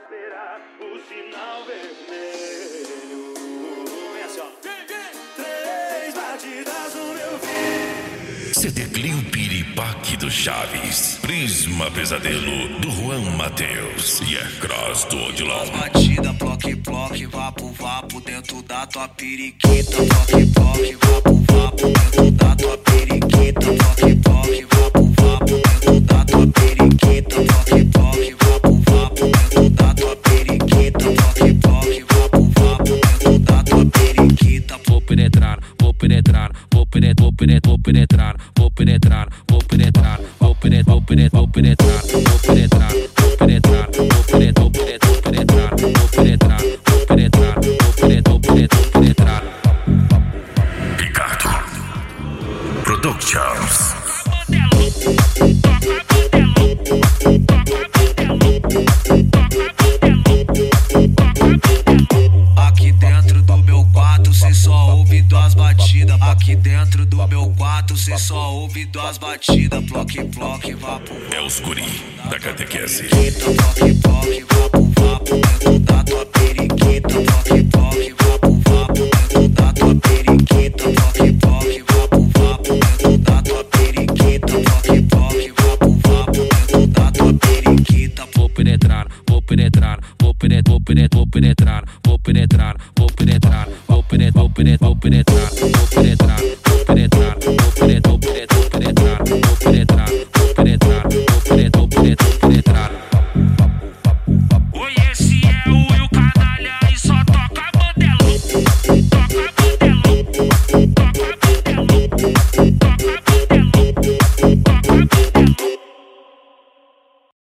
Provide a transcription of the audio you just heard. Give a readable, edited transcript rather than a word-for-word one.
esperar o sinal vermelho. Vem assim, ó. 3 batidas no meu filho. CD Clio Piripaque do Chaves, Prisma Pesadelo do Juan Mateus e Cross do Odilon. Batida, ploque, ploque, vapo, vapo dentro da tua periquita. Ploque, ploque, vapo, vapo dentro da tua periquita. Ploque, ploque, vapo, vapo dentro da tua periquita. Ploque, ploque, vapo, vapo dentro da tua periquita. Ploque, ploque, vapo, vapo dentro da tua periquita. Vou penetrar, vou penetrar, vou penetrar, vou penetrar, vou penetrar, vou penetrar, vou penetrar, vou penetrar, vou penetrar, vou penetrar, vou penetrar, vou penetrar, vou penetrar, vou penetrar, vou penetrar, vou penetrar. Ricardo Productions. Aqui dentro do meu quarto cê só ouve duas batidas. Aqui dentro do meu quarto cê só ouve duas batidas. Ploque, ploque, vapo. É os guri da catequese. Ploque, ploque, vapo, vapo dentro da tua periquita. Ploque, ploque, vapo, vapo dentro da tua periquita. Ploque, ploque, vapo, vapo dentro da tua periquita. Ploque, ploque, vapo, vapo dentro da tua periquita. Vou penetrar, vou penetrar, vou penetrar, vou penetrar, vou penetrar, vou penetrar, vou penetrar, vou penetrar, vou penetrar, vou penetrar.